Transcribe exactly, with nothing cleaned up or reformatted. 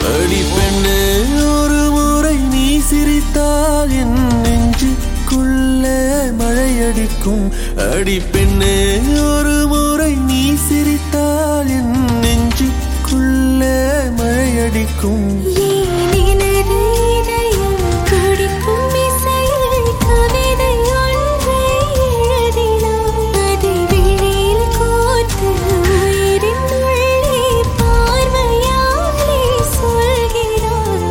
அடி பெண்ணே ஒரு முறை நீ சிரித்தால் என் நெஞ்சுக்குள்ளே மழையடிக்கும். அடி பெண்ணே ஒரு முறை நீ சிரித்தால் என் நெஞ்சுக்குள்ளே மழையடிக்கும்.